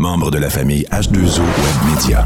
membre de la famille H2O Web Media.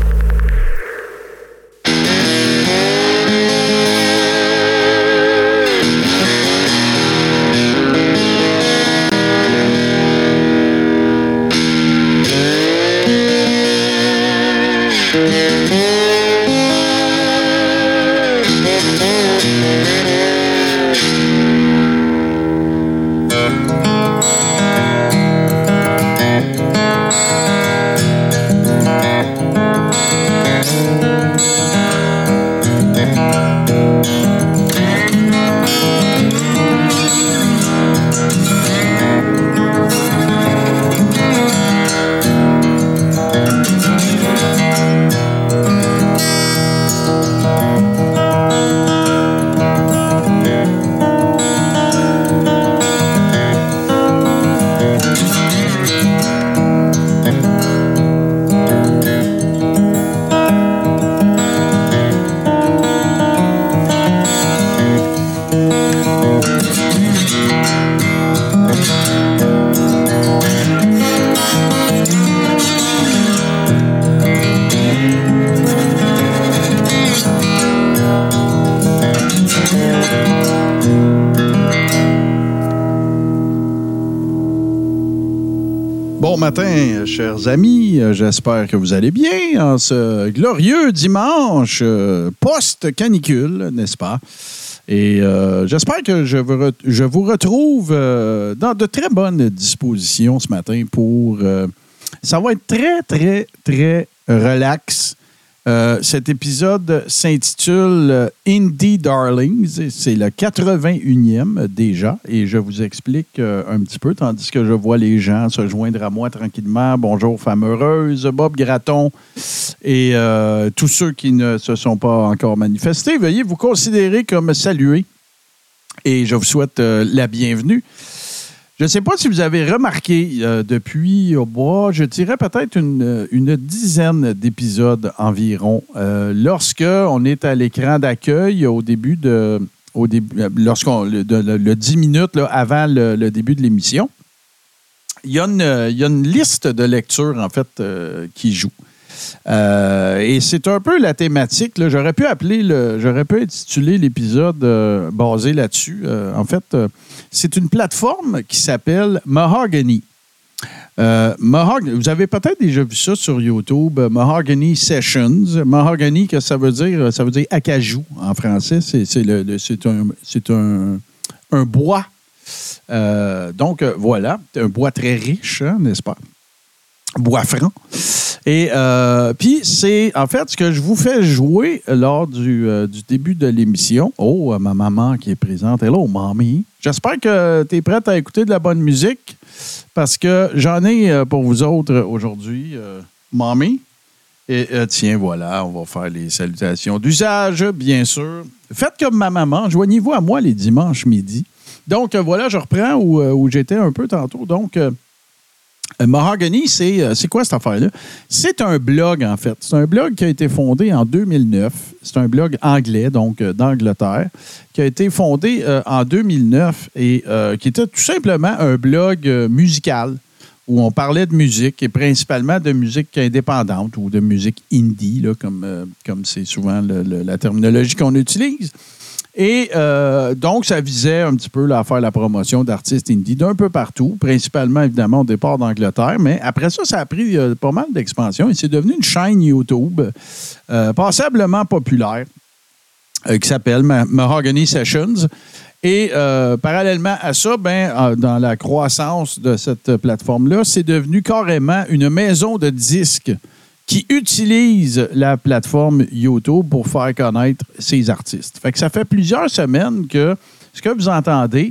Bon matin, chers amis. J'espère que vous allez bien en ce glorieux dimanche post-canicule, n'est-ce pas? Et j'espère que je vous retrouve dans de très bonnes dispositions ce matin pour... ça va être très, très, très relax. Cet épisode s'intitule Indie Darlings. C'est le 81e déjà. Et je vous explique un petit peu, tandis que je vois les gens se joindre à moi tranquillement. Bonjour, femme heureuse, Bob Gratton et tous ceux qui ne se sont pas encore manifestés. Veuillez vous considérer comme salués. Et je vous souhaite la bienvenue. Je ne sais pas si vous avez remarqué depuis, je dirais peut-être une dizaine d'épisodes environ, lorsque on est à l'écran d'accueil le 10 minutes là, avant le début de l'émission, il y a une liste de lecture en fait qui joue. Et c'est un peu la thématique. Là, j'aurais pu intituler l'épisode basé là-dessus. En fait, c'est une plateforme qui s'appelle Mahogany. Vous avez peut-être déjà vu ça sur YouTube, Mahogany Sessions. Mahogany, que ça veut dire acajou en français. C'est un bois. Donc, voilà, un bois très riche, hein, n'est-ce pas? Bois franc. Et puis, c'est en fait ce que je vous fais jouer lors du début de l'émission. Oh, ma maman qui est présente. Hello, mamie. J'espère que tu es prête à écouter de la bonne musique parce que j'en ai pour vous autres aujourd'hui, mamie. Et tiens, voilà, on va faire les salutations d'usage, bien sûr. Faites comme ma maman. Joignez-vous à moi les dimanches midi. Donc, voilà, je reprends où j'étais un peu tantôt. Donc, Mahogany, c'est quoi cette affaire-là? C'est un blog, en fait. C'est un blog qui a été fondé en 2009. C'est un blog anglais, donc d'Angleterre, qui a été fondé en 2009 et qui était tout simplement un blog musical où on parlait de musique et principalement de musique indépendante ou de musique indie, là, comme c'est souvent la terminologie qu'on utilise. Et donc, ça visait un petit peu à faire la promotion d'artistes indie d'un peu partout, principalement, évidemment, au départ d'Angleterre. Mais après ça, ça a pris pas mal d'expansion et c'est devenu une chaîne YouTube passablement populaire qui s'appelle Mahogany Sessions. Et parallèlement à ça, dans la croissance de cette plateforme-là, c'est devenu carrément une maison de disques qui utilise la plateforme YouTube pour faire connaître ses artistes. Fait que ça fait plusieurs semaines que ce que vous entendez,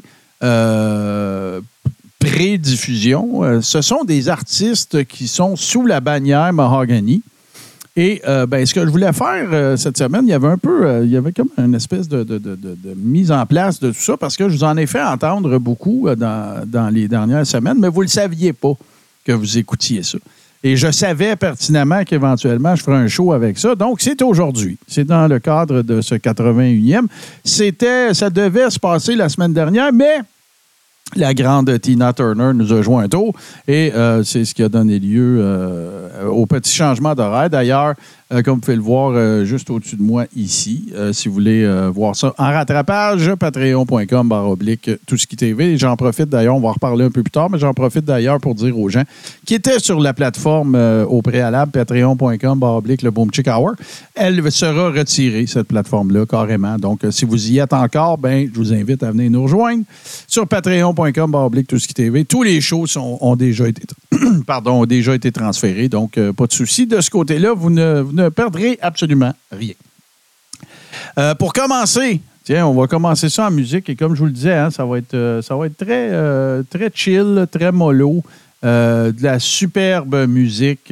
pré-diffusion, ce sont des artistes qui sont sous la bannière Mahogany. Et ce que je voulais faire cette semaine, il y avait comme une espèce de mise en place de tout ça parce que je vous en ai fait entendre beaucoup dans les dernières semaines, mais vous ne le saviez pas que vous écoutiez ça. Et je savais pertinemment qu'éventuellement, je ferais un show avec ça. Donc, c'est aujourd'hui. C'est dans le cadre de ce 81e. Ça devait se passer la semaine dernière, mais La grande Tina Turner nous a joint un tour et c'est ce qui a donné lieu au petit changement d'horaire. D'ailleurs, comme vous pouvez le voir juste au-dessus de moi ici, si vous voulez voir ça en rattrapage, patreon.com/TousceQuiTV. J'en profite d'ailleurs, on va en reparler un peu plus tard, mais j'en profite d'ailleurs pour dire aux gens qui étaient sur la plateforme au préalable, patreon.com/le Boom Chick Hour, elle sera retirée, cette plateforme-là, carrément. Donc, si vous y êtes encore, ben, je vous invite à venir nous rejoindre sur patreon.com/TousceQuiTV. Tous les shows ont déjà été transférés, donc pas de souci. De ce côté-là, vous ne perdrez absolument rien. Pour commencer, tiens, on va commencer ça en musique et comme je vous le disais, hein, ça va être très, très chill, très mollo, de la superbe musique.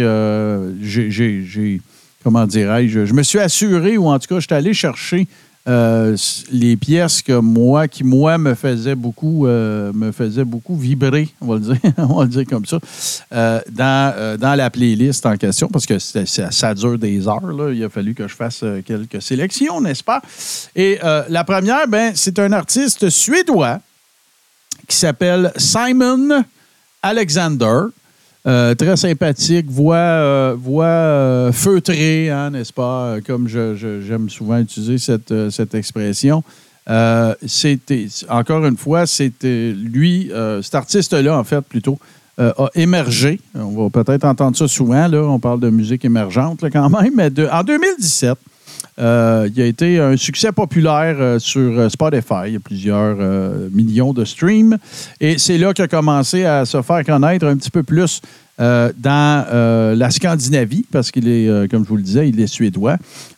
Comment dirais-je, je me suis assuré, ou en tout cas, je suis allé chercher les pièces qui me faisaient beaucoup vibrer, on va le dire comme ça, dans la playlist en question, parce que ça dure des heures, là. Il a fallu que je fasse quelques sélections, n'est-ce pas? Et la première, c'est un artiste suédois qui s'appelle Simon Alexander. Très sympathique, voix feutrée, hein, n'est-ce pas? Comme j'aime souvent utiliser cette expression. Encore une fois, lui, cet artiste-là, en fait, plutôt, a émergé. On va peut-être entendre ça souvent, là. On parle de musique émergente, là, quand même. Mais en 2017, il a été un succès populaire sur Spotify. Il y a plusieurs millions de streams. Et c'est là qu'il a commencé à se faire connaître un petit peu plus dans la Scandinavie, parce qu'il est, comme je vous le disais, il est suédois.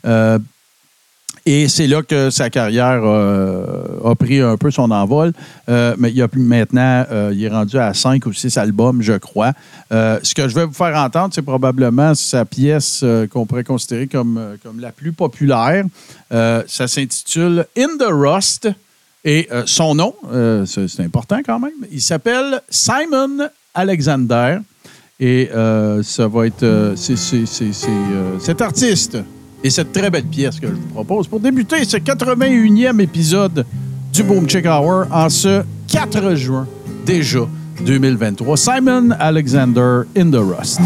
Et c'est là que sa carrière a pris un peu son envol. Mais maintenant, il est rendu à 5 ou 6 albums, je crois. Ce que je vais vous faire entendre, c'est probablement sa pièce qu'on pourrait considérer comme la plus populaire. Ça s'intitule In the Rust. Et son nom, c'est important quand même, il s'appelle Simon Alexander. Et ça va être cet artiste et cette très belle pièce que je vous propose pour débuter ce 81e épisode du Boom Chick Hour en ce 4 juin déjà 2023. Simon Alexander, In the Rust.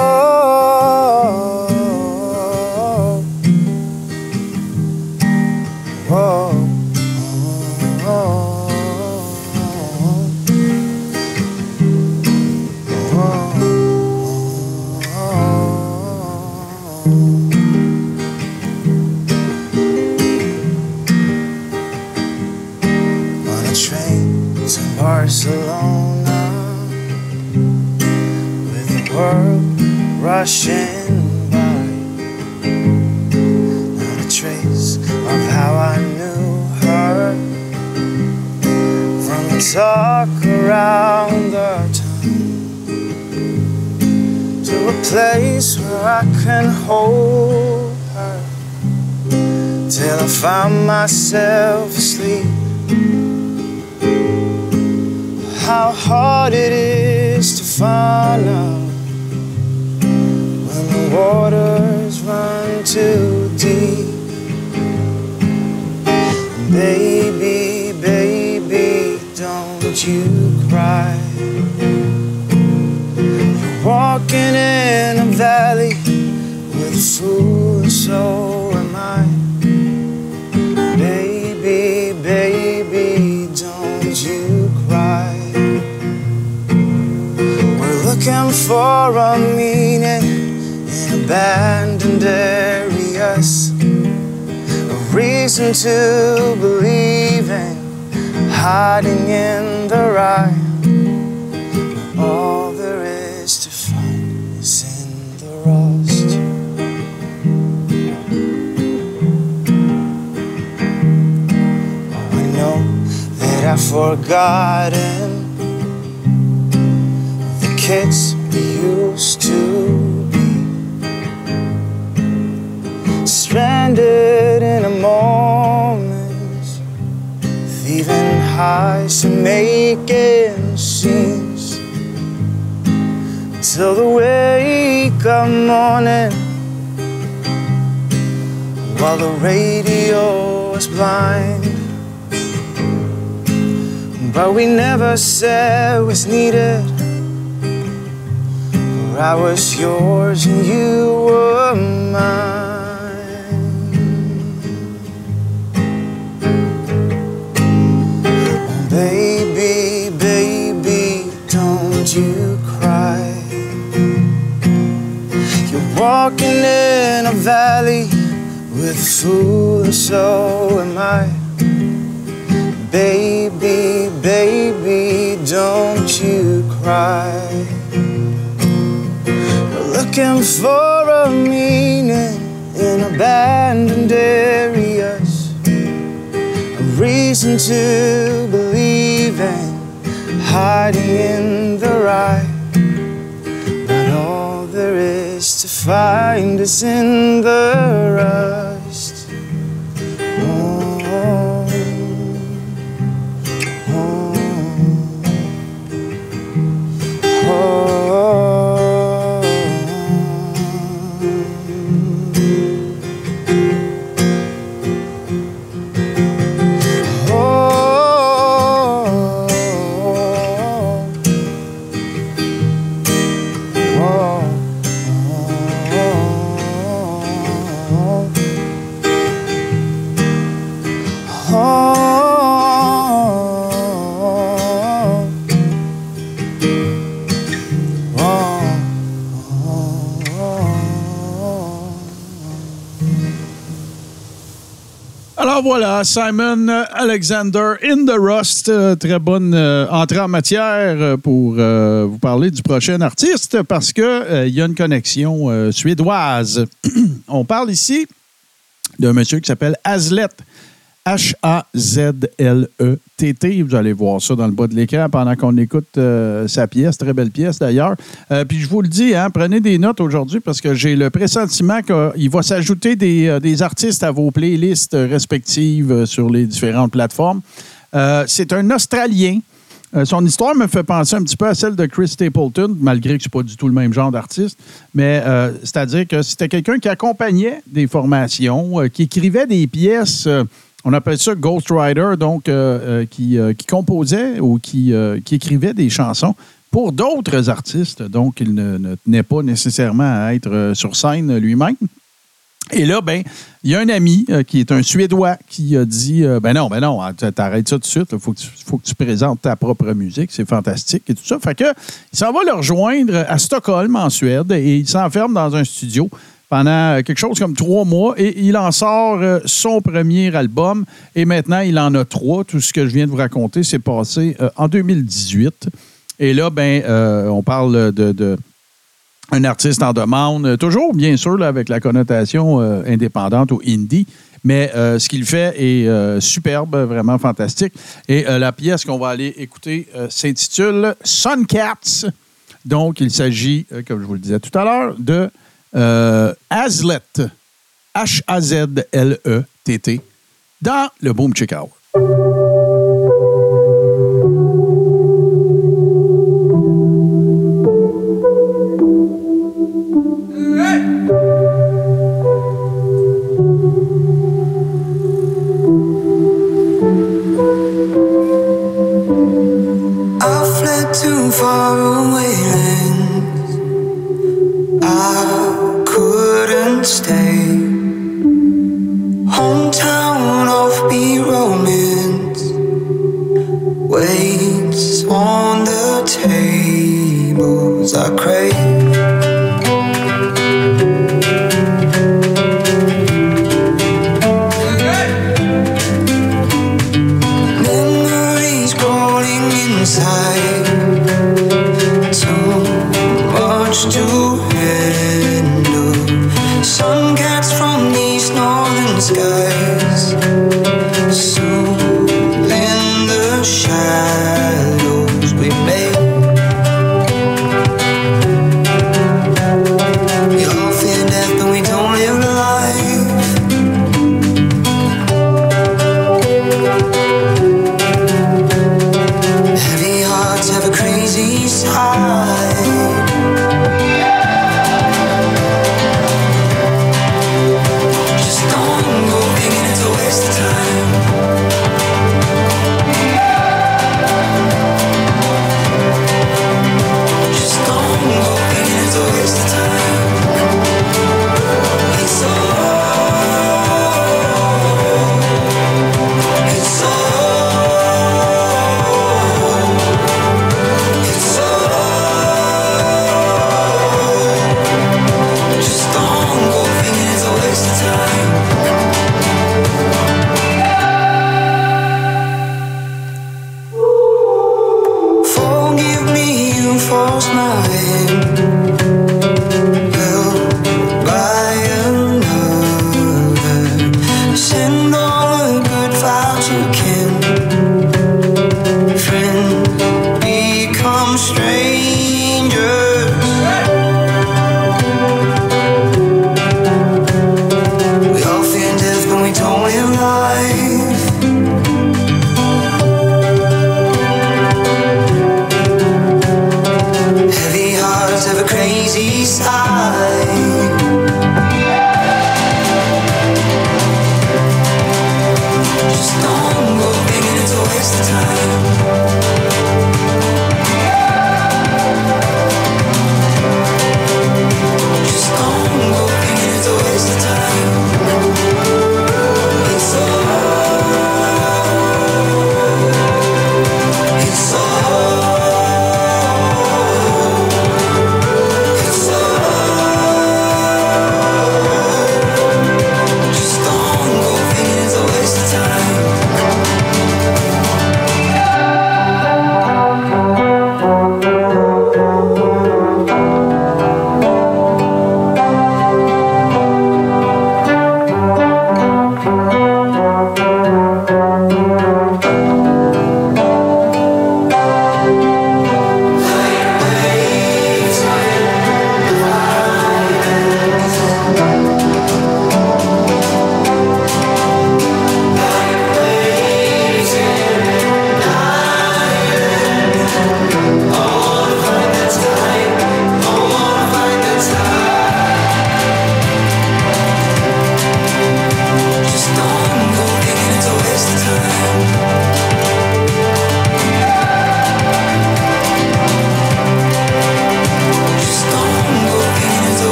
Oh, oh, oh, oh, Barcelona, with the world rushing by, not a trace of how I knew her, from the talk around the town, to a place where I can hold her, till I found myself asleep. How hard it is to find out when the waters run too deep. Baby, baby, don't you cry. You're walking in a valley with a fool, and so am I. Baby, baby, don't you cry. Looking for a meaning in abandoned areas, a reason to believe in, hiding in the rye. All there is to find is in the rust. Oh, I know that I've forgotten kids we used to be, stranded in a moment, thieving highs and making scenes, till the wake of morning, while the radio is blind. but we never said was needed. For I was yours and you were mine. Oh, baby, baby, don't you cry. You're walking in a valley with a fool, and so am I. Baby, baby, don't you cry. We're looking for a meaning in abandoned areas, a reason to believe in, hiding in the right. But all there is to find is in the rust. Alors voilà, Simon Alexander in the Rust. Très bonne entrée en matière pour vous parler du prochain artiste parce qu'il y a une connexion suédoise. On parle ici d'un monsieur qui s'appelle Hazlett. H-A-Z-L-E-T-T. Vous allez voir ça dans le bas de l'écran pendant qu'on écoute sa pièce. Très belle pièce, d'ailleurs. Puis je vous le dis, hein, prenez des notes aujourd'hui parce que j'ai le pressentiment qu'il va s'ajouter des artistes à vos playlists respectives sur les différentes plateformes. C'est un Australien. Son histoire me fait penser un petit peu à celle de Chris Stapleton, malgré que ce n'est pas du tout le même genre d'artiste. Mais c'est-à-dire que c'était quelqu'un qui accompagnait des formations, qui écrivait des pièces... on appelle ça Ghost Writer, donc qui composait ou qui écrivait des chansons pour d'autres artistes. Donc, il ne tenait pas nécessairement à être sur scène lui-même. Et là, ben, il y a un ami qui est un Suédois qui a dit ben non, t'arrêtes ça tout de suite. Il faut que tu présentes ta propre musique. C'est fantastique et tout ça. Fait que il s'en va le rejoindre à Stockholm, en Suède, et il s'enferme dans un studio pendant quelque chose comme 3 mois et il en sort son premier album et maintenant, il en a 3. Tout ce que je viens de vous raconter s'est passé en 2018. Et là, ben, on parle de un artiste en demande, toujours, bien sûr, là, avec la connotation indépendante ou indie, mais ce qu'il fait est superbe, vraiment fantastique. Et la pièce qu'on va aller écouter s'intitule Suncats. Donc, il s'agit, comme je vous le disais tout à l'heure, de Hazlett, H-A-Z-L-E-T-T, dans le Boom Chick Hour. Too far away lands I couldn't stay. Hometown offbeat romance waits on the tables I crave. Memories crawling inside, to handle. Sun cats from these northern skies, soul in the shadows we made. We all fear death, but we don't live life. Heavy hearts have a crazy side.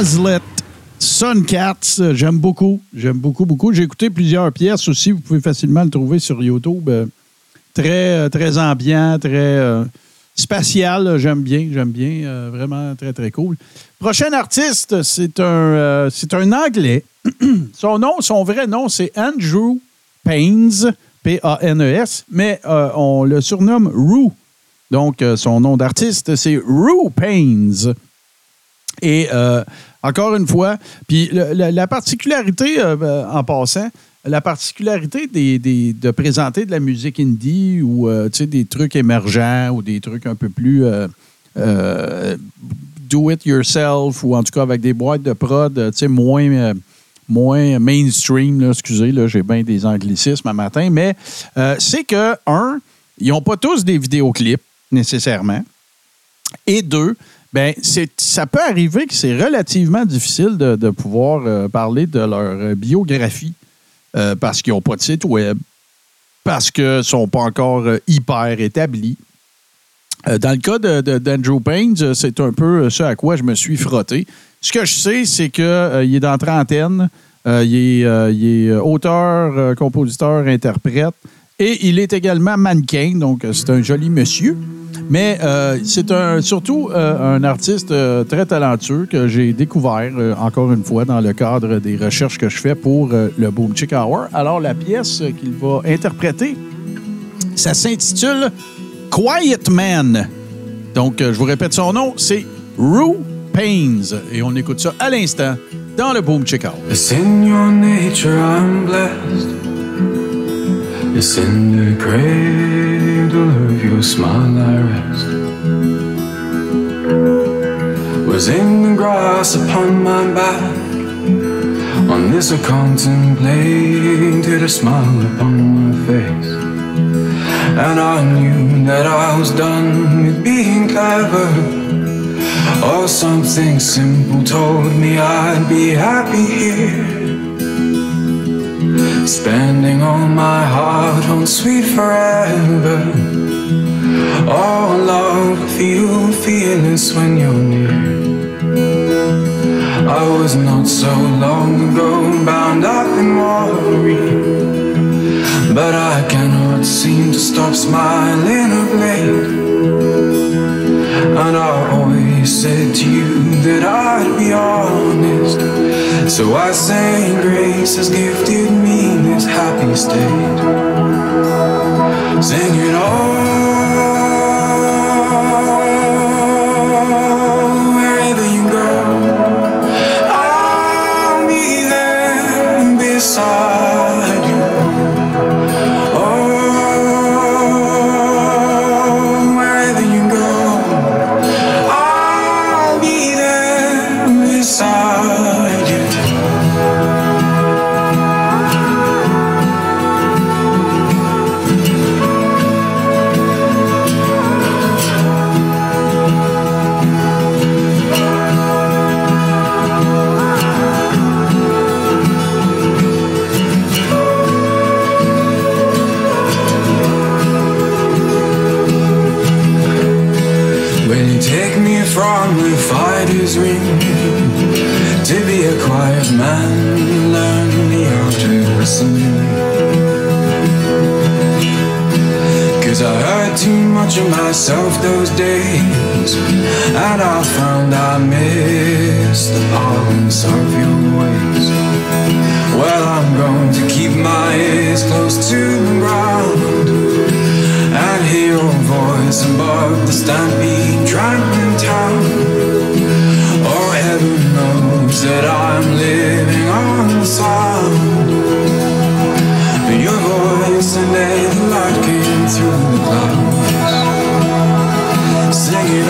Hazlet, Suncats, j'aime beaucoup. J'aime beaucoup. J'ai écouté plusieurs pièces aussi. Vous pouvez facilement le trouver sur YouTube. Très, très ambiant, très spatial. J'aime bien. Vraiment très, très cool. Prochain artiste, c'est un Anglais. Son vrai nom, c'est Andrew Paines, P-A-N-E-S, mais on le surnomme Roo. Donc, son nom d'artiste, c'est Roo Paines. Et encore une fois, puis la particularité, en passant, la particularité de présenter de la musique indie ou des trucs émergents ou des trucs un peu plus do-it-yourself ou en tout cas avec des boîtes de prod moins mainstream, là, excusez, là, j'ai bien des anglicismes à matin, mais c'est que, ils n'ont pas tous des vidéoclips, nécessairement, et deux, ben ça peut arriver que c'est relativement difficile de pouvoir parler de leur biographie parce qu'ils n'ont pas de site web, parce qu'ils ne sont pas encore hyper établis. Dans le cas d'Andrew Paines, c'est un peu ce à quoi je me suis frotté. Ce que je sais, c'est qu'il est dans la trentaine. Il est auteur, compositeur, interprète. Et il est également mannequin, donc c'est un joli monsieur. Mais c'est surtout un artiste très talentueux que j'ai découvert, encore une fois, dans le cadre des recherches que je fais pour le Boom Chick Hour. Alors, la pièce qu'il va interpréter, ça s'intitule Quiet Man. Donc, je vous répète son nom, c'est Roo Paines. Et on écoute ça à l'instant dans le Boom Chick Hour. It's in your nature I'm blessed. It's in the cradle of your smile I rest. Was in the grass upon my back. On this I contemplated a smile upon my face. And I knew that I was done with being clever. Or something simple told me I'd be happy here. Spending all my heart on sweet forever. Oh love, feel fearless when you're near. I was not so long ago bound up in worry, but I cannot seem to stop smiling of late. And I always said to you that I'd be honest, so I say grace has gifted me this happy state. Singing wherever you go, I'll be there beside you. Wherever you go, I'll be there beside you. From the fighter's ring to be a quiet man, learn the art of listening. 'Cause I heard too much of myself those days, and I found I missed the balance of your ways. Well, I'm going to keep my ears close to the ground and hear your voice above the stampede trampling town. Oh, heaven knows that I'm living on the sound of your voice, and then the light came through the clouds, singing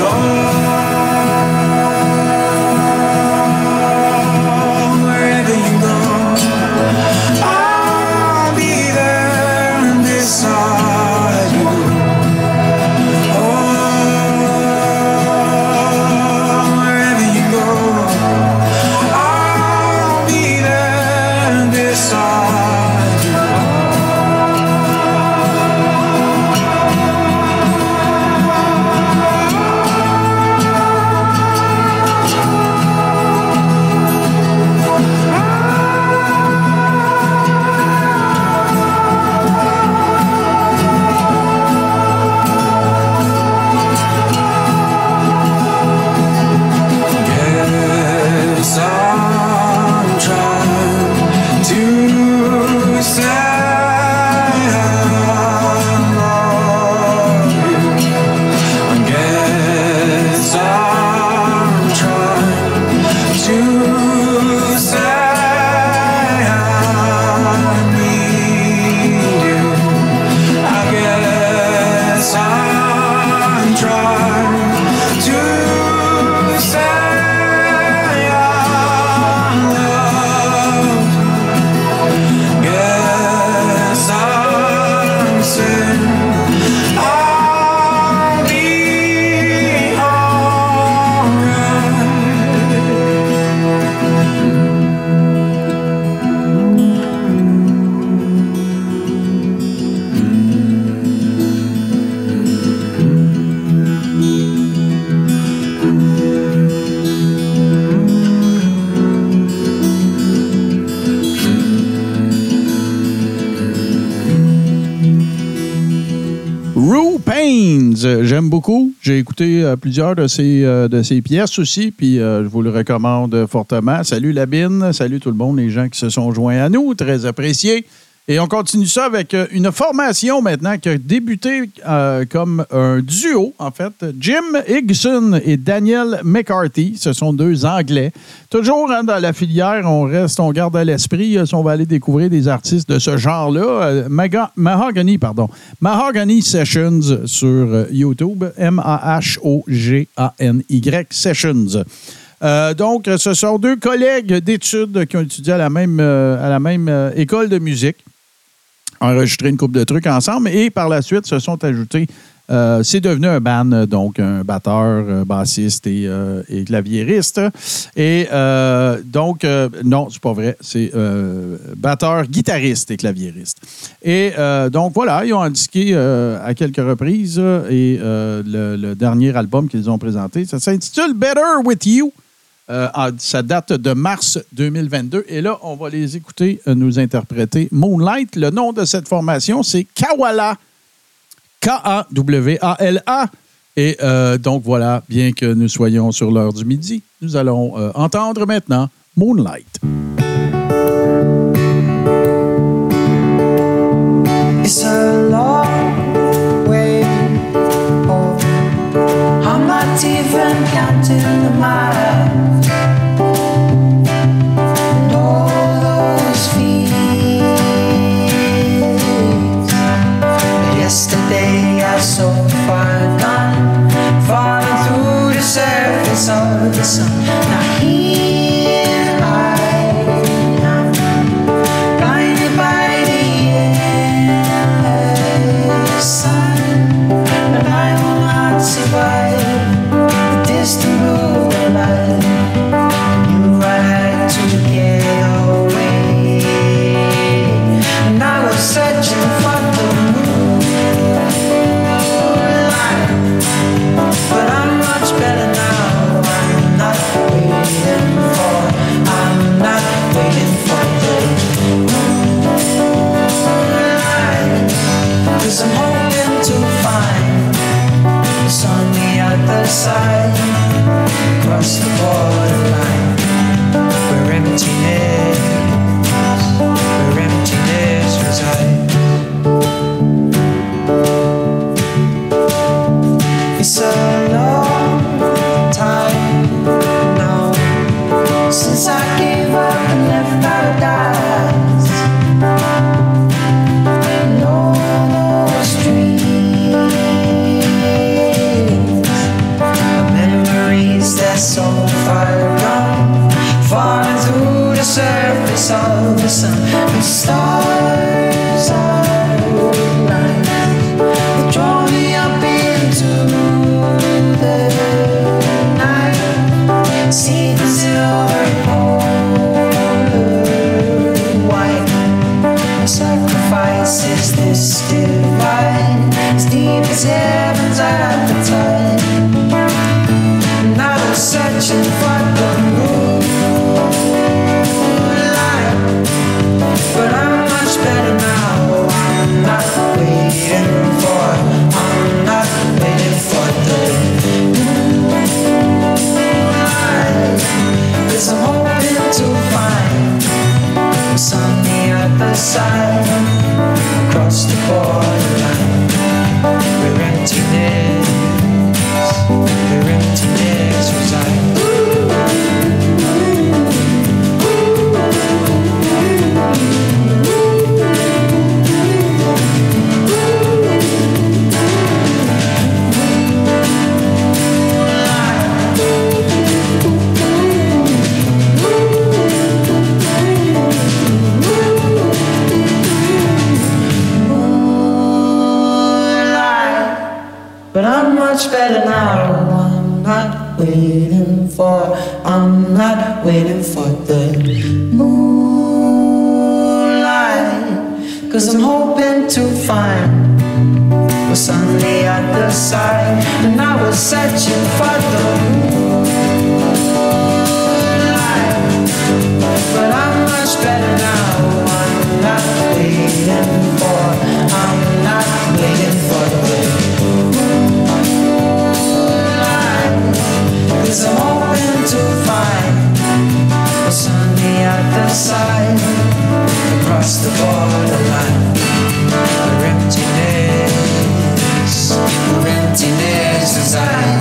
wherever you go, I'll be there beside you. J'aime beaucoup. J'ai écouté plusieurs de ses pièces aussi, puis je vous le recommande fortement. Salut Labine, salut tout le monde, les gens qui se sont joints à nous, très appréciés. Et on continue ça avec une formation maintenant qui a débuté comme un duo, en fait. Jim Higson et Daniel McCarthy, ce sont deux Anglais. Toujours dans la filière, on garde à l'esprit, si on va aller découvrir des artistes de ce genre-là. Mahogany Sessions sur YouTube, Mahogany Sessions. Donc, ce sont deux collègues d'études qui ont étudié à la même école de musique. Enregistré une couple de trucs ensemble et par la suite se sont ajoutés. C'est devenu un band, donc un batteur, bassiste et claviériste. Et donc, non, c'est pas vrai, c'est batteur, guitariste et claviériste. Et donc, voilà, ils ont indiqué à quelques reprises et le dernier album qu'ils ont présenté, ça s'intitule Better With You. Ça date de mars 2022. Et là, on va les écouter nous interpréter Moonlight. Le nom de cette formation, c'est Kawala. Kawala. Et donc, voilà, bien que nous soyons sur l'heure du midi, nous allons entendre maintenant Moonlight. It's a long way home. I'm not even counting the miles. And all those feelings. But yesterday I so far gone, falling through the surface of the sun. Now here I am, blinded by the endless sun, but I will not survive the distant blue light. I knew I had to get away, and I was searching for the moonlight, but I'm much better now. I'm not waiting for the moonlight, 'cause I'm hoping to find it's on the other side, across the borderline, where emptiness resides. It's a long time now since I gave up and left paradise. And all those dreams, memories that so far gone, falling through the surface of the sun. And stars are lines that draw me up into the night. See the silver polar white. My sacrifice is this divine, as deep as heaven's appetite. And I was searching for the moonlight, but I'm much better now. I'm not waiting for the moonlight, 'cause I'm hoping to find it's on the other side, across the borderline. Where emptiness resides. But I'm much better now. I'm not waiting for the moonlight. 'Cause I'm hoping to find what's on the other side. And I was searching for the moonlight. But I'm much better now. I'm not waiting for the 'cause I'm hoping to find what's on the other side, across the borderline. Where emptiness resides.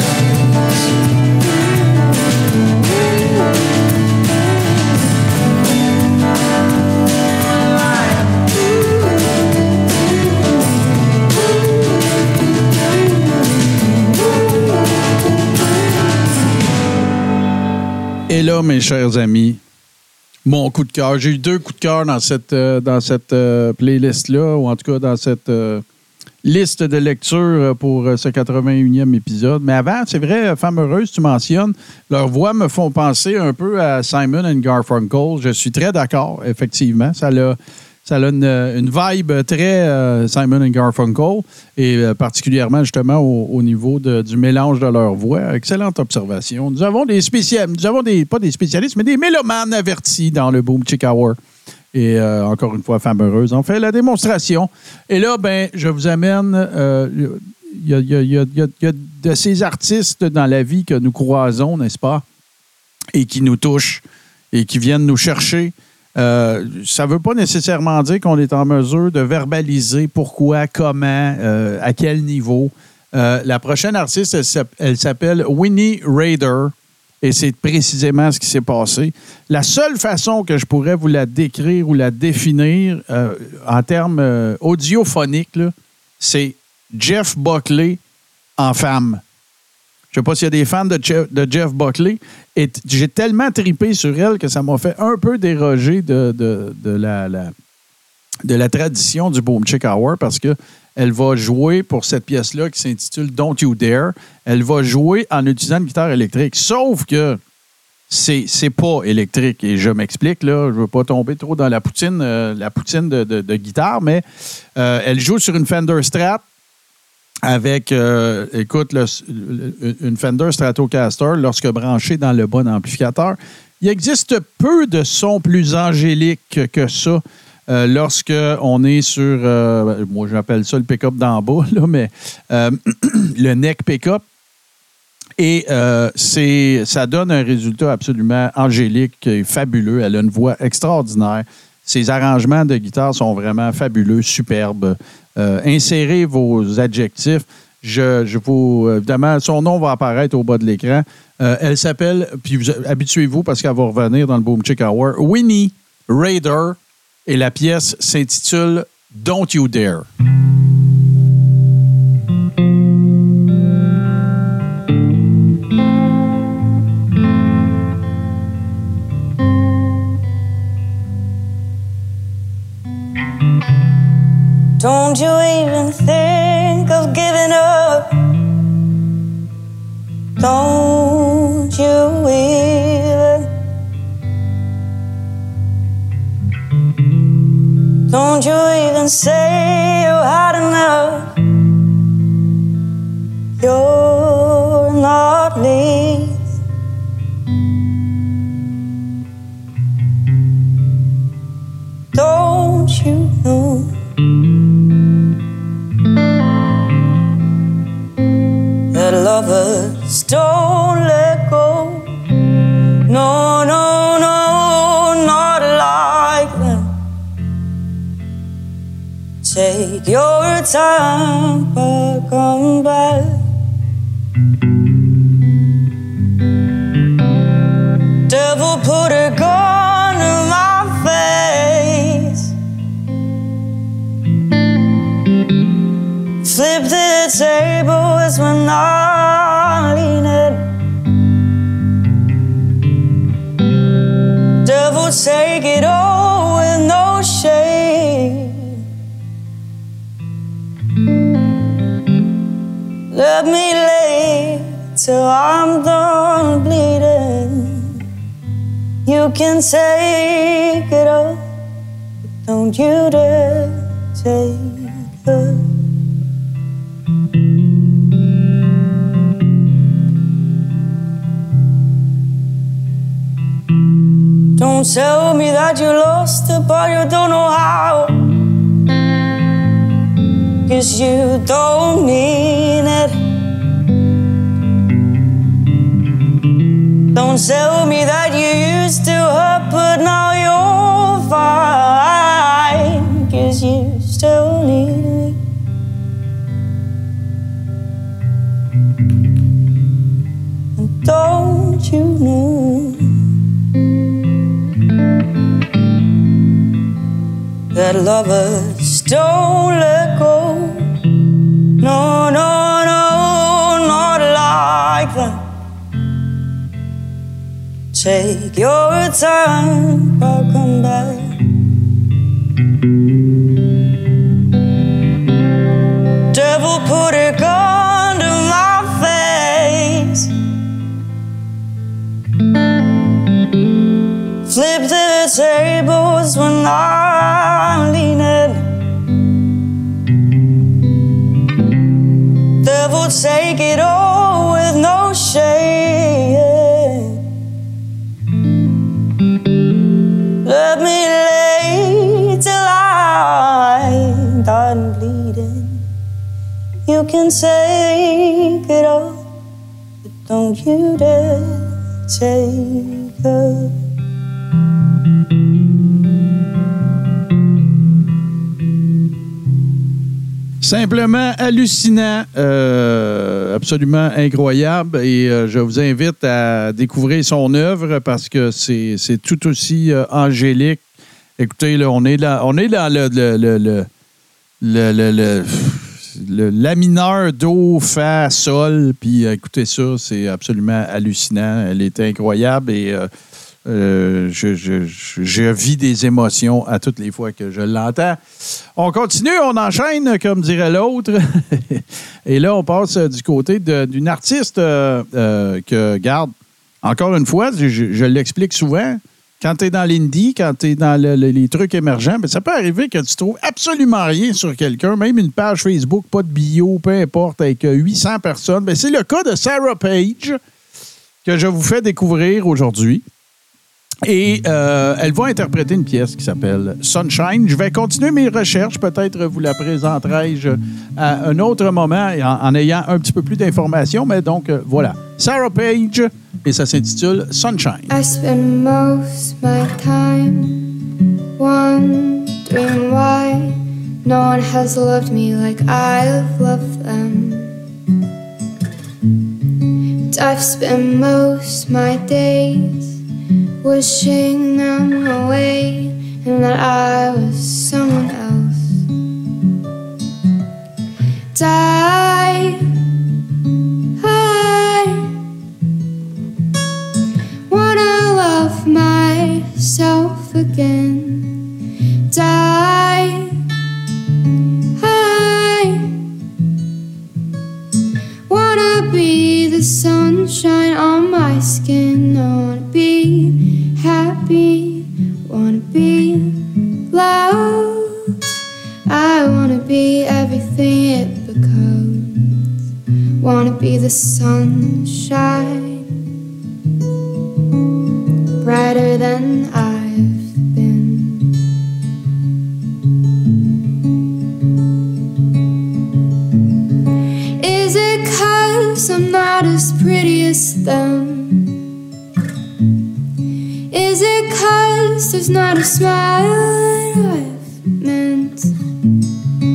Et là, mes chers amis, mon coup de cœur. J'ai eu 2 coups de cœur dans cette playlist-là, ou en tout cas dans cette liste de lecture pour ce 81e épisode. Mais avant, c'est vrai, Femme heureuse, tu mentionnes, leurs voix me font penser un peu à Simon & Garfunkel. Je suis très d'accord, effectivement. Ça a une vibe très Simon & Garfunkel, et particulièrement justement au niveau du mélange de leur voix. Excellente observation. Nous avons pas des spécialistes, mais des mélomanes avertis dans le Boom Chick Hour. Et encore une fois, Femme heureuse, on fait la démonstration. Et là, je vous amène... Il y a de ces artistes dans la vie que nous croisons, n'est-ce pas? Et qui nous touchent et qui viennent nous chercher. Ça ne veut pas nécessairement dire qu'on est en mesure de verbaliser pourquoi, comment, à quel niveau. La prochaine artiste, elle s'appelle Winnie Raider, et c'est précisément ce qui s'est passé. La seule façon que je pourrais vous la décrire ou la définir en termes audiophoniques, là, c'est Jeff Buckley en femme. Je ne sais pas s'il y a des fans de Jeff Buckley. Et j'ai tellement tripé sur elle que ça m'a fait un peu déroger de la tradition du Boom Chick Hour, parce qu'elle va jouer pour cette pièce-là qui s'intitule Don't You Dare. Elle va jouer en utilisant une guitare électrique. Sauf que c'est pas électrique. Et je m'explique, là. Je ne veux pas tomber trop dans la poutine de guitare, mais elle joue sur une Fender Strat, avec, une Fender Stratocaster, lorsque branchée dans le bon amplificateur. Il existe peu de sons plus angéliques que ça lorsque on est sur, moi j'appelle ça le pick-up d'en bas, là, mais le neck pick-up. Et ça donne un résultat absolument angélique et fabuleux. Elle a une voix extraordinaire. Ses arrangements de guitare sont vraiment fabuleux, superbes. Insérez vos adjectifs. Évidemment, son nom va apparaître au bas de l'écran. Elle s'appelle, puis habituez-vous parce qu'elle va revenir dans le Boom Chick Hour, Winnie Raider, et la pièce s'intitule Don't You Dare. Don't you even think of giving up. Don't you even. Don't you even say you had enough. You're not leaving. Don't you know that lovers don't let go? No, no, no, not like them. Take your time, but come back. Devil put a gun to my face. Flip the tables when I lean it. Devil take it all with no shame. Let me lay till I'm done bleeding. You can take it all, but don't you dare take it. Don't tell me that you lost it, but you don't know how. 'Cause you don't mean it. Don't tell me that you used to hurt, but now you're fine. 'Cause you still need me. And don't you know that lovers don't let go? No, no, no, not like that. Take your time, but come back. Devil put a gun to my face. Flip the tables when I'm leaning. Devil take it all with no shame. Let me lay till I'm done bleeding. You can take it all, but don't you dare take it. Simplement hallucinant, absolument incroyable. Et je vous invite à découvrir son œuvre parce que c'est tout aussi angélique. Écoutez, là, on est dans le la mineur, do, fa, sol. Puis écoutez ça, c'est absolument hallucinant. Elle est incroyable et je vis des émotions à toutes les fois que je l'entends. On continue, on enchaîne, comme dirait l'autre. Et là, on passe du côté d'une artiste que, garde, encore une fois, je l'explique souvent, quand tu es dans l'indie, quand tu es dans les trucs émergents, bien, ça peut arriver que tu trouves absolument rien sur quelqu'un, même une page Facebook, pas de bio, peu importe, avec 800 personnes. Bien, c'est le cas de Sarah Page que je vous fais découvrir aujourd'hui. Et elle va interpréter une pièce qui s'appelle Sunshine. Je vais continuer mes recherches. Peut-être vous la présenterai-je à un autre moment en ayant un petit peu plus d'informations. Mais donc, voilà. Sarah Page, et ça s'intitule Sunshine. I spend most my time wondering why no one has loved me like I've loved them. And I've spent most my days wishing them away and that I was someone else. I wanna love myself again. I wanna be the sunshine on my skin. I wanna be happy, wanna be loved. I wanna be everything it becomes. Wanna be the sunshine, brighter than I've been. Is it 'cause I'm not as pretty as them? Is it 'cause there's not a smile that I've meant?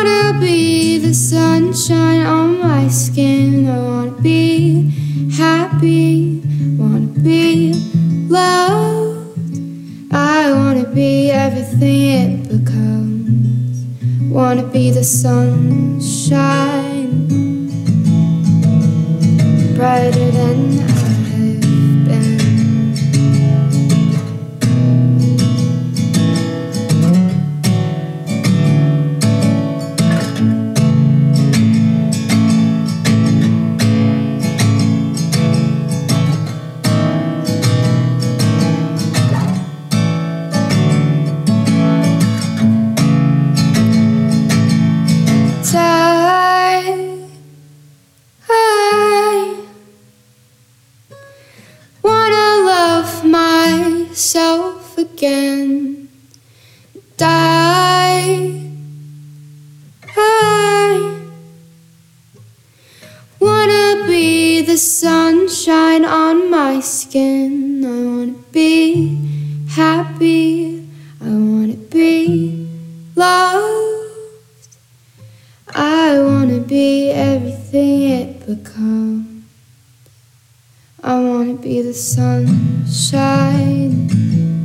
wanna be the sunshine on my skin. I wanna be happy, wanna be loved. I wanna be everything it becomes. Wanna be the sunshine, brighter than I've been. Again, die. I wanna be the sunshine on my skin. I wanna be happy. I wanna be loved. I wanna be everything it becomes. I wanna be the sunshine,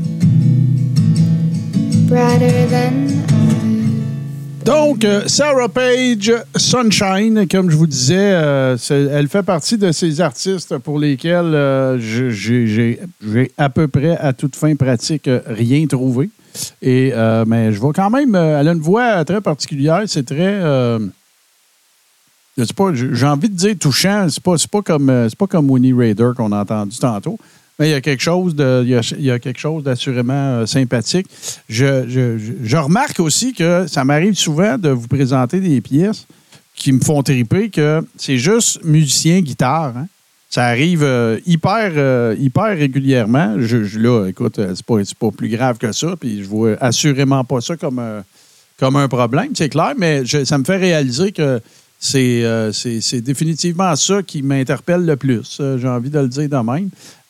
brighter than I've. Donc, Sarah Page, Sunshine, comme je vous disais, elle fait partie de ces artistes pour lesquels j'ai à peu près à toute fin pratique rien trouvé. Et, mais je vois quand même, elle a une voix très particulière, c'est très... je sais pas, j'ai envie de dire touchant, c'est pas comme Winnie Raider qu'on a entendu tantôt. Mais il y a quelque chose d'assurément sympathique. Je remarque aussi que ça m'arrive souvent de vous présenter des pièces qui me font triper, que c'est juste musicien-guitare. Hein? Ça arrive hyper régulièrement. Là, écoute, c'est pas plus grave que ça, puis je vois assurément pas ça comme un problème, c'est clair, mais ça me fait réaliser que c'est définitivement ça qui m'interpelle le plus. J'ai envie de le dire de même.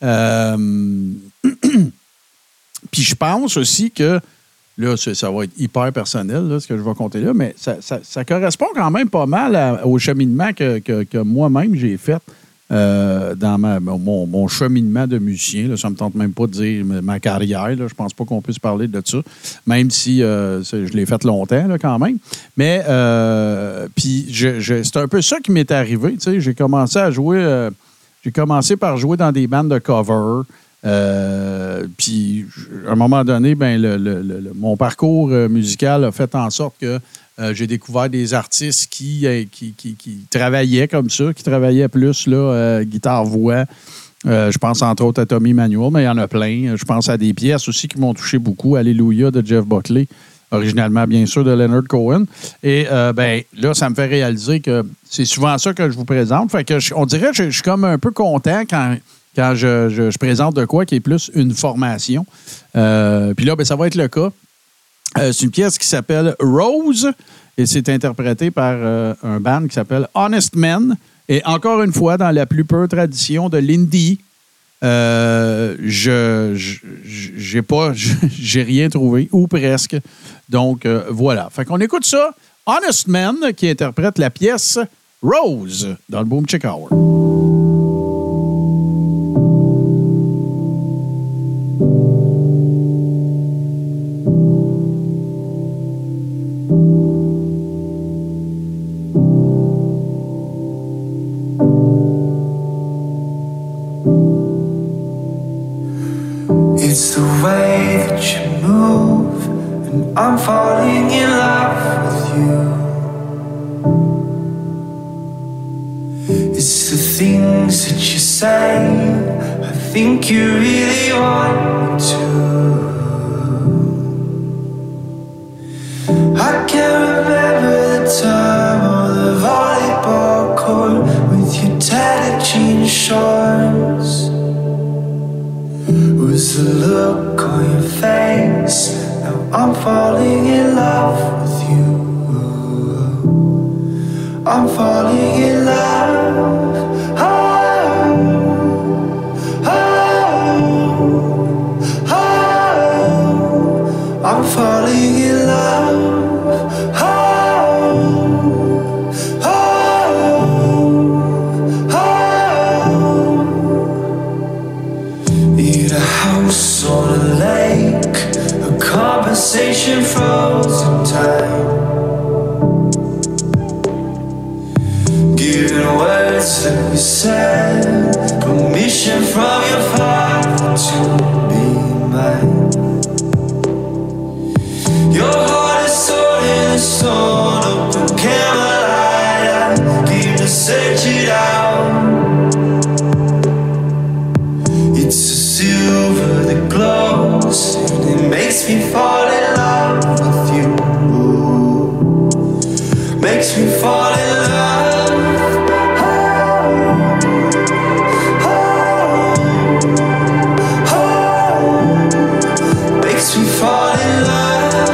Puis je pense aussi que, là, ça va être hyper personnel, là, ce que je vais compter là, mais ça correspond quand même pas mal au cheminement que moi-même j'ai fait dans mon cheminement de musicien. Là, ça ne me tente même pas de dire ma carrière. Là, je pense pas qu'on puisse parler de ça, même si je l'ai fait longtemps là, quand même. Mais puis c'est un peu ça qui m'est arrivé. J'ai commencé à jouer... J'ai commencé par jouer dans des bandes de cover. Puis, à un moment donné, mon parcours musical a fait en sorte que j'ai découvert des artistes qui travaillaient comme ça, qui travaillaient plus là, guitare-voix. Je pense entre autres à Tommy Emmanuel, mais il y en a plein. Je pense à des pièces aussi qui m'ont touché beaucoup. Alléluia de Jeff Buckley, originalement, bien sûr, de Leonard Cohen. Et là, ça me fait réaliser que c'est souvent ça que je vous présente. Fait que on dirait que je suis comme un peu content quand je présente de quoi qui est plus une formation. Puis là, ça va être le cas. C'est une pièce qui s'appelle Rose et c'est interprété par un band qui s'appelle Honest Men. Et encore une fois, dans la plus pure tradition de l'indie, j'ai rien trouvé, ou presque. Donc, voilà. Fait qu'on écoute ça. Honest Men, qui interprète la pièce Rose dans le Boom Chick Hour. It's the way that you move, and I'm falling in love with you. It's the things that you say, I think you really want me to. I can't remember the time or the volleyball court with your tattered jean shorts. Was the look on your face? Now I'm falling in love with you. I'm falling in love. Oh, oh, oh. I'm falling in love. Oh. sad permission from your father to be mine. Your heart is sold in a stone up in candlelight. I came to search it out. It's a silver that glows, and it makes me fall in love with you. Makes me fall in love. Makes me fall in love.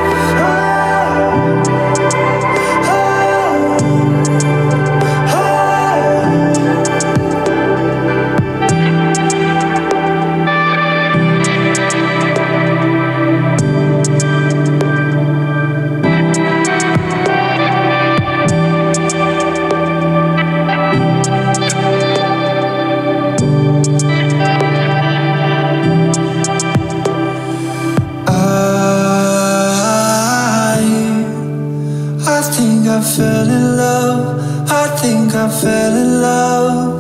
I fell in love. I think I fell in love.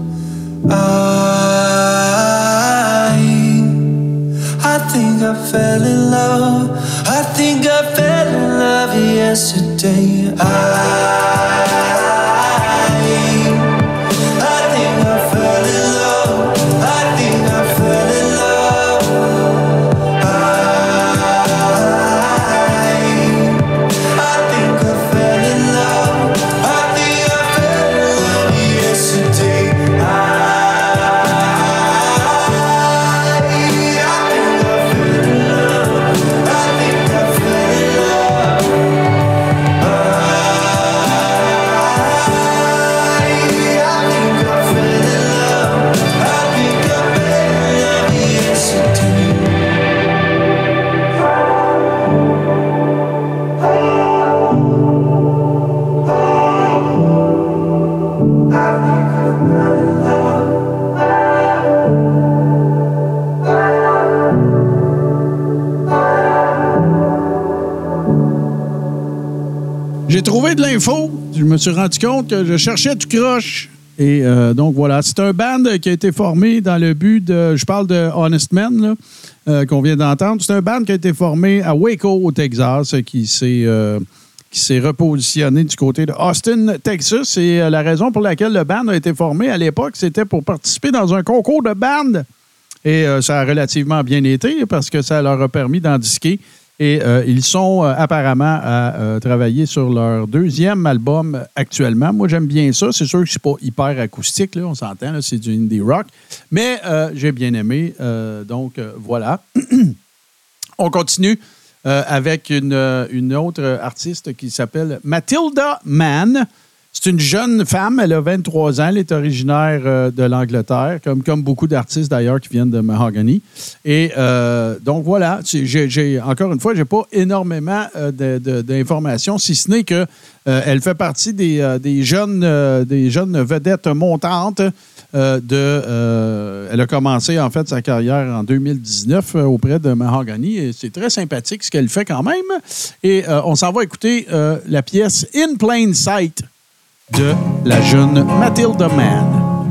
I think I fell in love. I think I fell in love yesterday. I think I fell in love. I think I fell in love. I think I fell in love. I think I fell in love yesterday. J'ai trouvé de l'info. Je me suis rendu compte que je cherchais tout croche. Et donc, voilà. C'est un band qui a été formé dans le but de... Je parle de Honest Men, là, qu'on vient d'entendre. C'est un band qui a été formé à Waco, au Texas, qui s'est repositionné du côté de Austin, Texas. Et la raison pour laquelle le band a été formé à l'époque, c'était pour participer dans un concours de band. Et ça a relativement bien été parce que ça leur a permis d'en disquer. Et ils sont apparemment à travailler sur leur deuxième album actuellement. Moi, j'aime bien ça. C'est sûr que c'est pas hyper acoustique, là, on s'entend, là, c'est du indie rock. Mais j'ai bien aimé. Donc, voilà. On continue avec une autre artiste qui s'appelle Matilda Mann. C'est une jeune femme, elle a 23 ans, elle est originaire de l'Angleterre, comme beaucoup d'artistes d'ailleurs qui viennent de Mahogany. Et donc voilà, encore une fois, je n'ai pas énormément d'informations, si ce n'est qu'elle fait partie des jeunes vedettes montantes. Elle a commencé en fait sa carrière en 2019 auprès de Mahogany et c'est très sympathique ce qu'elle fait quand même. Et on s'en va écouter la pièce In Plain Sight de la jeune Matilda Mann.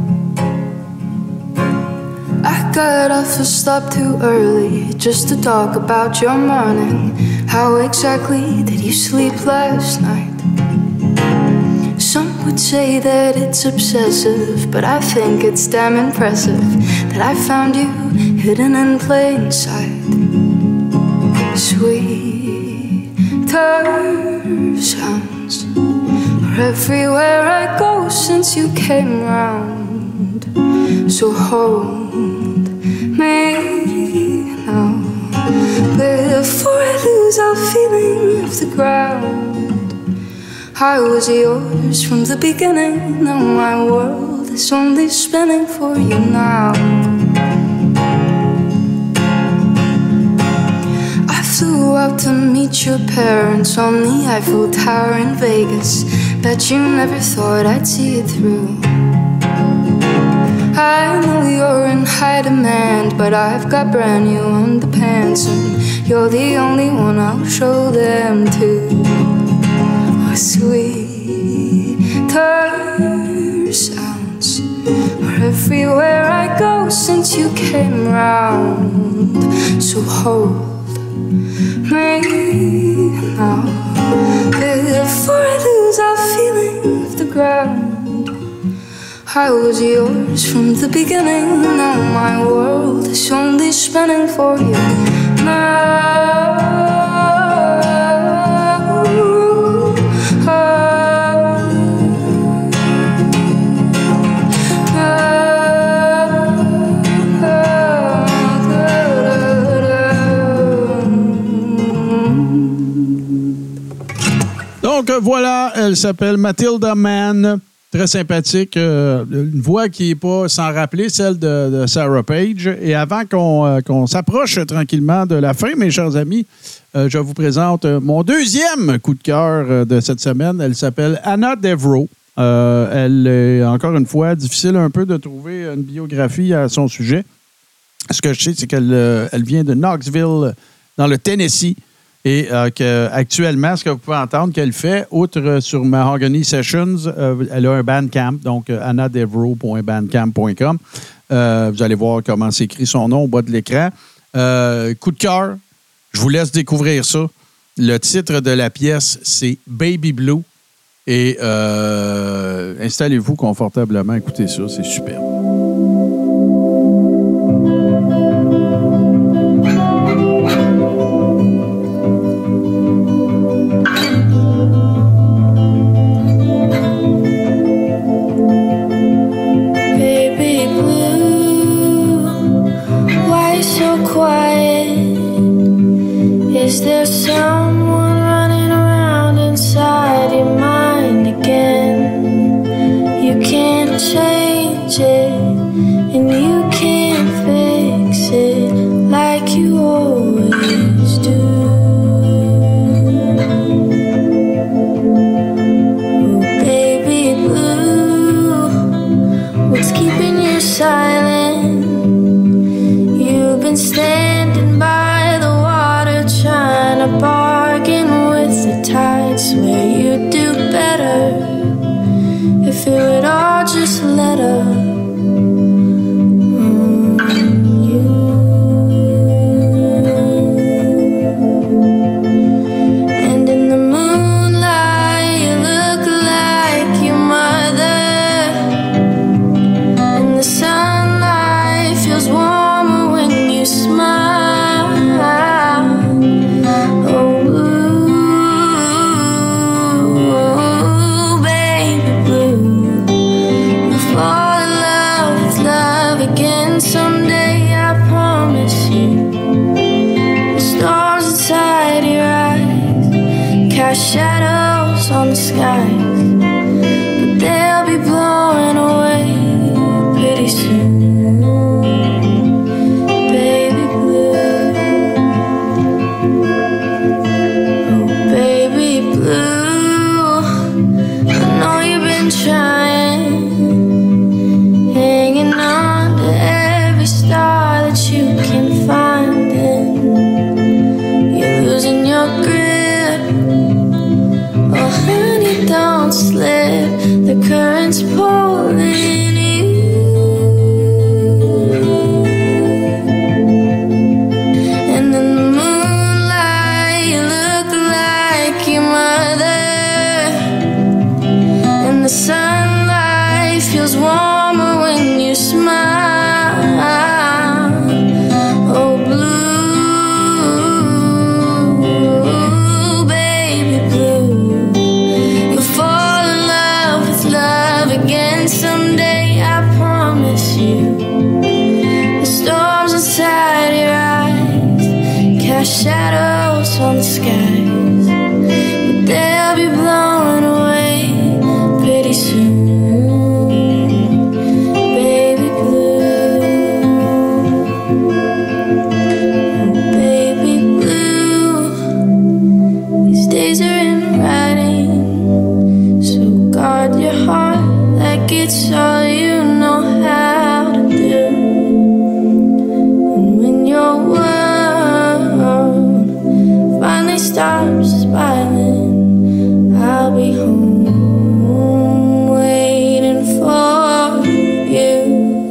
I got off a stop too early just to talk about your morning. How exactly did you sleep last night? Some would say that it's obsessive, but I think it's damn impressive that I found you hidden in plain sight. Sweeter sounds are everywhere I go since you came round. So hold me now before I lose all feeling of the ground. I was yours from the beginning. Now my world is only spinning for you now. I flew out to meet your parents on the Eiffel Tower in Vegas. Bet you never thought I'd see it through. I know you're in high demand, but I've got brand new underpants, and you're the only one I'll show them to. Oh, sweeter sounds everywhere I go since you came round. So hold me now before I lose all feeling of the ground. I was yours from the beginning. Now my world is only spinning for you now. Donc voilà, elle s'appelle Matilda Mann, très sympathique, une voix qui n'est pas sans rappeler celle de Sarah Page. Et avant qu'on s'approche tranquillement de la fin, mes chers amis, je vous présente mon deuxième coup de cœur de cette semaine. Elle s'appelle Anna Devereaux. Elle est, encore une fois, difficile un peu de trouver une biographie à son sujet. Ce que je sais, c'est qu'elle vient de Knoxville, dans le Tennessee. Et qu'actuellement, ce que vous pouvez entendre qu'elle fait, outre sur Mahogany Sessions, elle a un Bandcamp, donc annadevereaux.bandcamp.com. Vous allez voir comment s'écrit son nom au bas de l'écran. Coup de cœur, je vous laisse découvrir ça. Le titre de la pièce, c'est Baby Blue. Et installez-vous confortablement, écoutez ça, c'est super. Is there someone running around inside your mind again? You can't change it, and you can't fix it like you always do. Oh, baby blue, what's keeping you silent? You've been standing by the water trying to bargain with the tide. Swear you'd do better if it would all just let up on you. And in the moonlight you look like your mother, and the sunlight feels warmer when you smile. Someday, I promise you. The stars inside your eyes cast shadows on the skies, but they'll be blowing away pretty soon. Baby blue, oh baby blue, I know you've been trying, hanging on to every star that you can find, and you're losing your grip. Oh honey, don't slip, the current's pulling you. And in the moonlight you look like your mother, and the sunlight feels warmer when you smile. Oh blue, baby blue, you'll fall in love with love again someday, I promise you. The storms inside your eyes cast shadows on the skies, but they'll be blowing away pretty soon. It's all you know how to do. And when your world finally starts smiling, I'll be home waiting for you.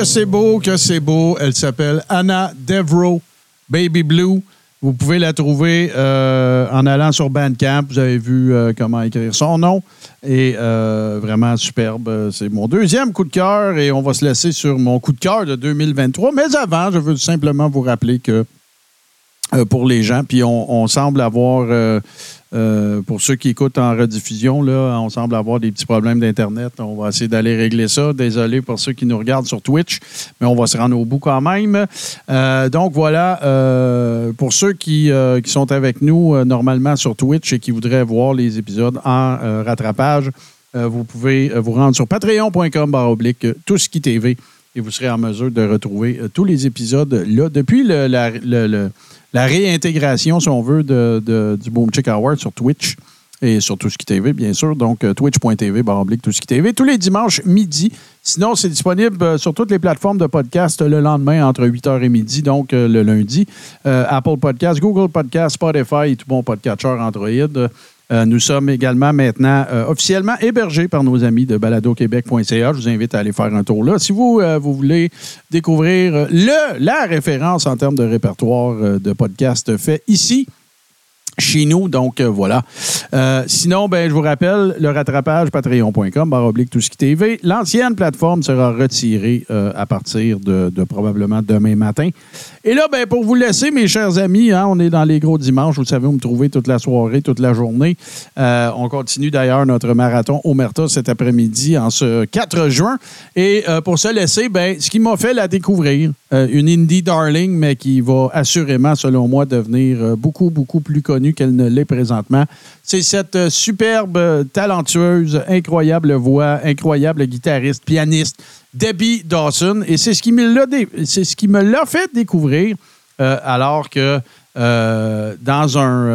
Que c'est beau. Elle s'appelle Anna Devereaux, Baby Blue. Vous pouvez la trouver en allant sur Bandcamp. Vous avez vu comment écrire son nom. Et vraiment superbe. C'est mon deuxième coup de cœur et on va se laisser sur mon coup de cœur de 2023. Mais avant, je veux simplement vous rappeler que pour les gens, puis on semble avoir... pour ceux qui écoutent en rediffusion, là, on semble avoir des petits problèmes d'Internet. On va essayer d'aller régler ça. Désolé pour ceux qui nous regardent sur Twitch, mais on va se rendre au bout quand même. Donc voilà, pour ceux qui sont avec nous normalement sur Twitch et qui voudraient voir les épisodes en rattrapage, vous pouvez vous rendre sur patreon.com/TouSkiTV et vous serez en mesure de retrouver tous les épisodes là depuis la réintégration, si on veut, du Boom Chick Hour sur Twitch et sur Touski TV, bien sûr. Donc, twitch.tv/Touski TV, tous les dimanches midi. Sinon, c'est disponible sur toutes les plateformes de podcast le lendemain entre 8h et midi, donc le lundi. Apple Podcast, Google Podcast, Spotify et tout bon podcatcher Android. Nous sommes également maintenant officiellement hébergés par nos amis de baladoquebec.ca. Je vous invite à aller faire un tour là. Si vous voulez découvrir la référence en termes de répertoire de podcast fait ici, chez nous. Donc, voilà. Sinon, je vous rappelle, le rattrapage, patreon.com/TouSkiTV. L'ancienne plateforme sera retirée à partir de probablement demain matin. Et là, pour vous laisser, mes chers amis, on est dans les gros dimanches. Vous savez où me trouver toute la soirée, toute la journée. On continue d'ailleurs notre marathon Omerta cet après-midi en ce 4 juin. Et pour se laisser, ce qui m'a fait la découvrir, une indie darling, mais qui va assurément, selon moi, devenir beaucoup, beaucoup plus connue qu'elle ne l'est présentement. C'est cette superbe, talentueuse, incroyable voix, incroyable guitariste, pianiste, Debbie Dawson. Et c'est ce qui me l'a fait découvrir alors que dans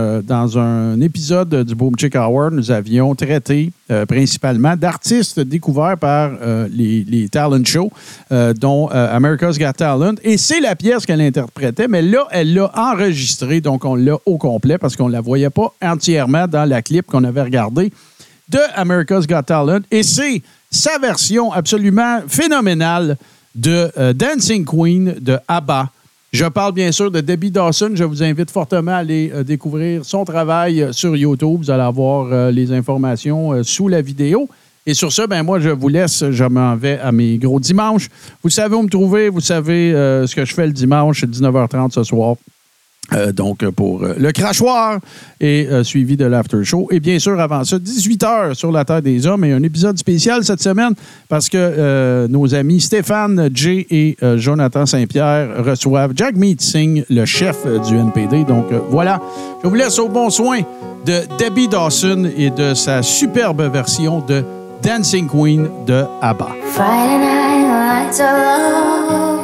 un épisode du Boom Chick Hour, nous avions traité principalement d'artistes découverts par les talent shows, dont America's Got Talent. Et c'est la pièce qu'elle interprétait, mais là, elle l'a enregistrée, donc on l'a au complet parce qu'on ne la voyait pas entièrement dans la clip qu'on avait regardé de America's Got Talent. Et c'est sa version absolument phénoménale de Dancing Queen de ABBA. Je parle bien sûr de Debbie Dawson. Je vous invite fortement à aller découvrir son travail sur YouTube. Vous allez avoir les informations sous la vidéo. Et sur ce, moi, je vous laisse. Je m'en vais à mes gros dimanches. Vous savez où me trouver. Vous savez ce que je fais le dimanche, 19h30 ce soir. Donc, pour le crachoir et suivi de l'after show. Et bien sûr, avant ça, 18h sur la Terre des Hommes et un épisode spécial cette semaine parce que nos amis Stéphane, Jay et Jonathan Saint-Pierre reçoivent Jack Meetsing, le chef du NPD. Donc, voilà. Je vous laisse au bon soin de Debbie Dawson et de sa superbe version de Dancing Queen de ABBA. Friday night lights are low,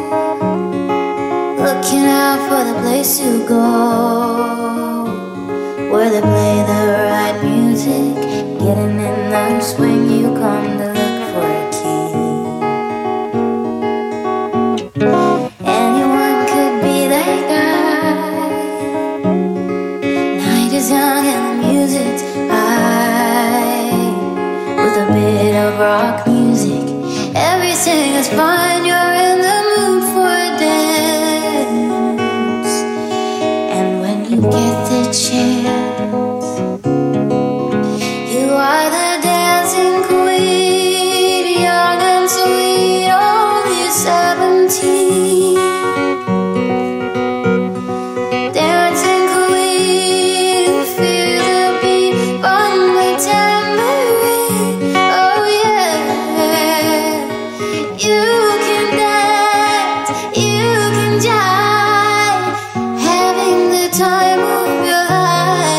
looking out for the place to go, where they play the right music, getting in the swing. You come to look for a key. Anyone could be that guy. Night is young and the music's high, with a bit of rock music. Everything is fine. You're in the mood for a dance, and when you get the chance, you are the dancing queen, young and sweet, only 17. Dancing queen, feel the beat from the tambourine. Oh yeah, you can dance, you can jive, having the time of your life.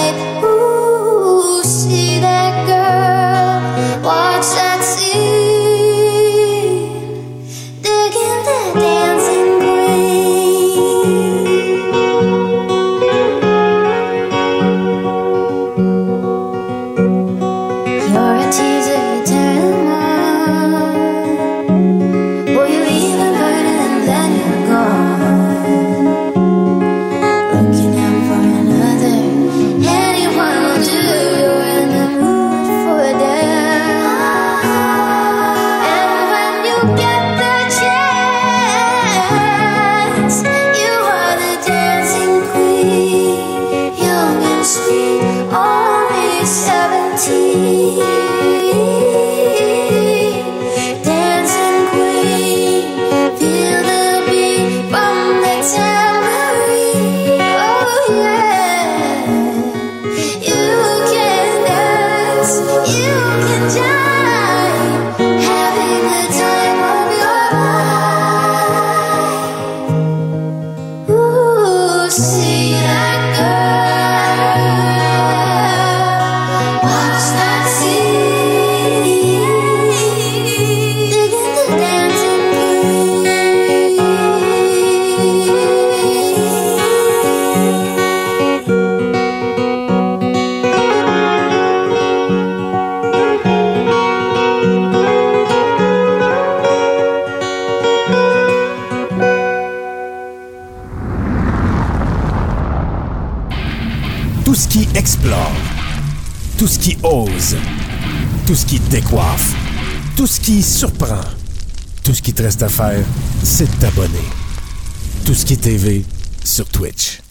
explore, tout ce qui ose, tout ce qui décoiffe, tout ce qui surprend. Tout ce qui te reste à faire, c'est de t'abonner. Tout ce qui est TV sur Twitch.